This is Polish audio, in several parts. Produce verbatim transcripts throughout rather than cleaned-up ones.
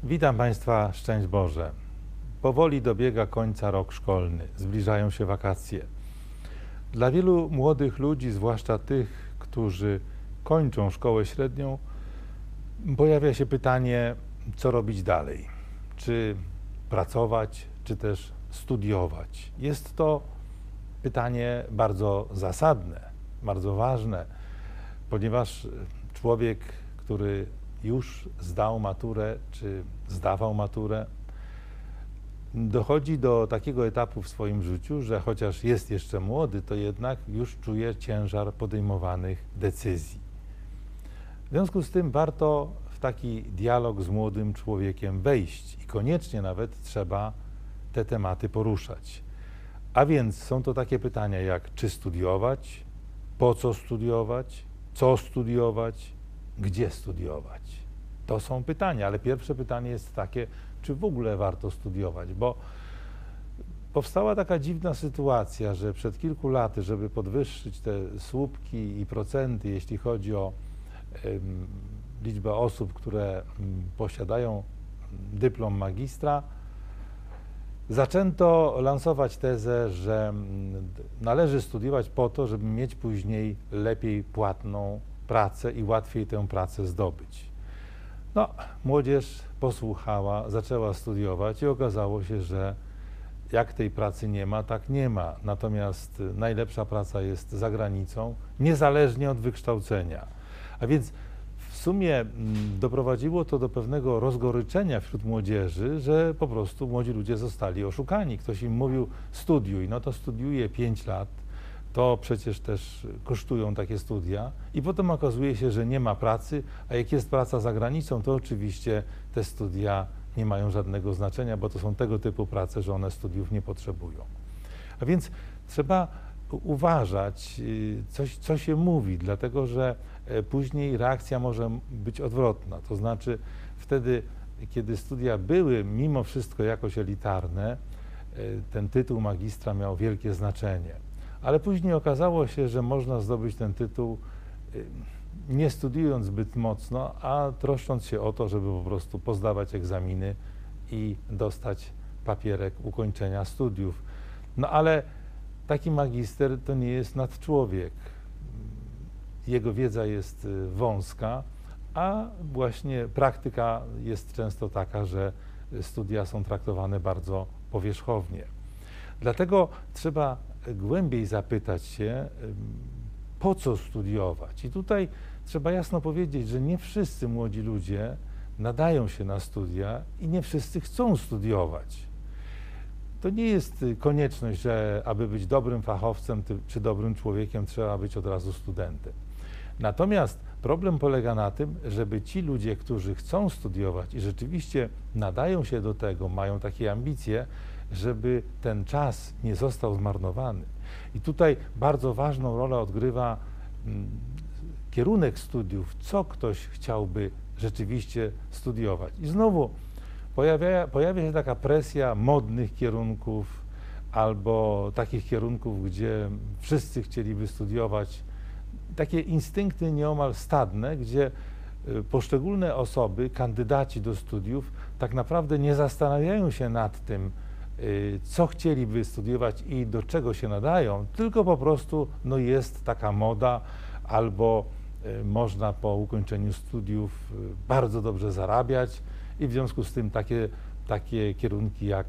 Witam Państwa, szczęść Boże. Powoli dobiega końca rok szkolny, zbliżają się wakacje. Dla wielu młodych ludzi, zwłaszcza tych, którzy kończą szkołę średnią, pojawia się pytanie, co robić dalej. Czy pracować, czy też studiować. Jest to pytanie bardzo zasadne, bardzo ważne, ponieważ człowiek, który już zdał maturę, czy zdawał maturę, dochodzi do takiego etapu w swoim życiu, że chociaż jest jeszcze młody, to jednak już czuje ciężar podejmowanych decyzji. W związku z tym warto w taki dialog z młodym człowiekiem wejść i koniecznie nawet trzeba te tematy poruszać. A więc są to takie pytania jak czy studiować, po co studiować, co studiować, gdzie studiować. To są pytania, ale pierwsze pytanie jest takie, czy w ogóle warto studiować, bo powstała taka dziwna sytuacja, że przed kilku laty, żeby podwyższyć te słupki i procenty, jeśli chodzi o ym, liczbę osób, które ym, posiadają dyplom magistra, zaczęto lansować tezę, że należy studiować po to, żeby mieć później lepiej płatną pracę i łatwiej tę pracę zdobyć. No, młodzież posłuchała, zaczęła studiować i okazało się, że jak tej pracy nie ma, tak nie ma. Natomiast najlepsza praca jest za granicą, niezależnie od wykształcenia. A więc w sumie doprowadziło to do pewnego rozgoryczenia wśród młodzieży, że po prostu młodzi ludzie zostali oszukani. Ktoś im mówił studiuj, no to studiuje pięć lat, to przecież też kosztują takie studia i potem okazuje się, że nie ma pracy, a jak jest praca za granicą, to oczywiście te studia nie mają żadnego znaczenia, bo to są tego typu prace, że one studiów nie potrzebują. A więc trzeba uważać, co, co się mówi, dlatego że później reakcja może być odwrotna. To znaczy wtedy, kiedy studia były mimo wszystko jakoś elitarne, ten tytuł magistra miał wielkie znaczenie. Ale później okazało się, że można zdobyć ten tytuł nie studiując zbyt mocno, a troszcząc się o to, żeby po prostu pozdawać egzaminy i dostać papierek ukończenia studiów. No ale taki magister to nie jest nadczłowiek. Jego wiedza jest wąska, a właśnie praktyka jest często taka, że studia są traktowane bardzo powierzchownie. Dlatego trzeba głębiej zapytać się, po co studiować. I tutaj trzeba jasno powiedzieć, że nie wszyscy młodzi ludzie nadają się na studia i nie wszyscy chcą studiować. To nie jest konieczność, że aby być dobrym fachowcem czy dobrym człowiekiem, trzeba być od razu studentem. Natomiast problem polega na tym, żeby ci ludzie, którzy chcą studiować i rzeczywiście nadają się do tego, mają takie ambicje, żeby ten czas nie został zmarnowany. I tutaj bardzo ważną rolę odgrywa mm, kierunek studiów, co ktoś chciałby rzeczywiście studiować. I znowu pojawia, pojawia się taka presja modnych kierunków albo takich kierunków, gdzie wszyscy chcieliby studiować. Takie instynkty nieomal stadne, gdzie poszczególne osoby, kandydaci do studiów, tak naprawdę nie zastanawiają się nad tym, co chcieliby studiować i do czego się nadają, tylko po prostu no, jest taka moda albo można po ukończeniu studiów bardzo dobrze zarabiać i w związku z tym takie, takie kierunki jak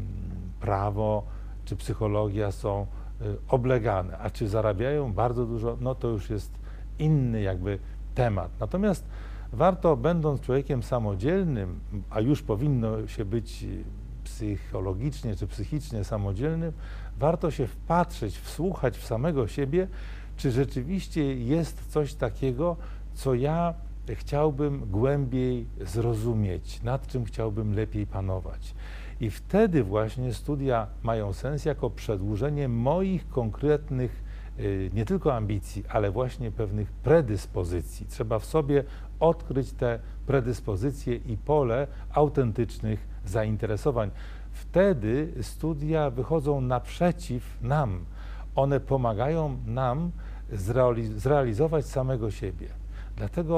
prawo czy psychologia są oblegane. A czy zarabiają bardzo dużo, no to już jest inny jakby temat. Natomiast warto, będąc człowiekiem samodzielnym, a już powinno się być psychologicznie czy psychicznie samodzielnym, warto się wpatrzeć, wsłuchać w samego siebie, czy rzeczywiście jest coś takiego, co ja chciałbym głębiej zrozumieć, nad czym chciałbym lepiej panować. I wtedy właśnie studia mają sens jako przedłużenie moich konkretnych nie tylko ambicji, ale właśnie pewnych predyspozycji. Trzeba w sobie odkryć te predyspozycje i pole autentycznych zainteresowań. Wtedy studia wychodzą naprzeciw nam. One pomagają nam zrealizować samego siebie. Dlatego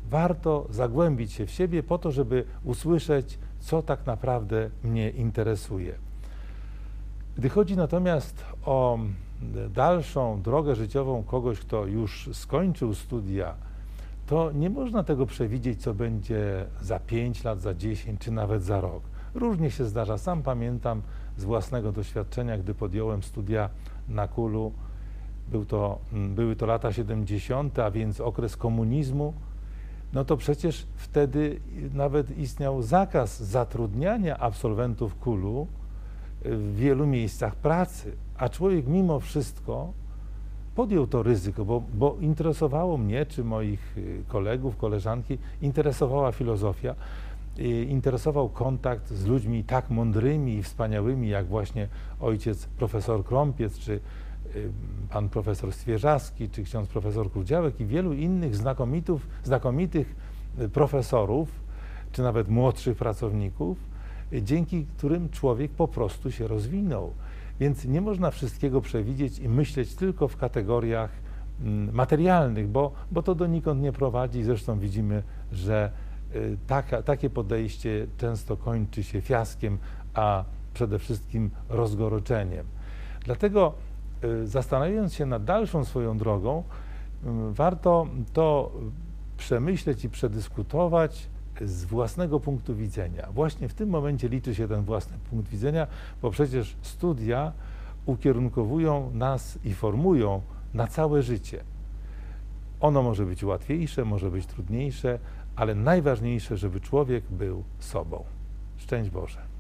warto zagłębić się w siebie po to, żeby usłyszeć, co tak naprawdę mnie interesuje. Gdy chodzi natomiast o dalszą drogę życiową kogoś, kto już skończył studia, to nie można tego przewidzieć, co będzie za pięć lat, za dziesięć czy nawet za rok. Różnie się zdarza. Sam pamiętam z własnego doświadczenia, gdy podjąłem studia na Kulu, był to, były to lata siedemdziesiąte, a więc okres komunizmu, no to przecież wtedy nawet istniał zakaz zatrudniania absolwentów Kulu w wielu miejscach pracy, a człowiek mimo wszystko podjął to ryzyko, bo, bo interesowało mnie, czy moich kolegów, koleżanki, interesowała filozofia, interesował kontakt z ludźmi tak mądrymi i wspaniałymi, jak właśnie ojciec profesor Krąpiec, czy pan profesor Swierzawski, czy ksiądz profesor Krudziałek i wielu innych znakomitów, znakomitych profesorów, czy nawet młodszych pracowników, dzięki którym człowiek po prostu się rozwinął. Więc nie można wszystkiego przewidzieć i myśleć tylko w kategoriach materialnych, bo, bo to donikąd nie prowadzi. Zresztą widzimy, że taka, takie podejście często kończy się fiaskiem, a przede wszystkim rozgoroczeniem. Dlatego zastanawiając się nad dalszą swoją drogą, warto to przemyśleć i przedyskutować z własnego punktu widzenia. Właśnie w tym momencie liczy się ten własny punkt widzenia, bo przecież studia ukierunkowują nas i formują na całe życie. Ono może być łatwiejsze, może być trudniejsze, ale najważniejsze, żeby człowiek był sobą. Szczęść Boże.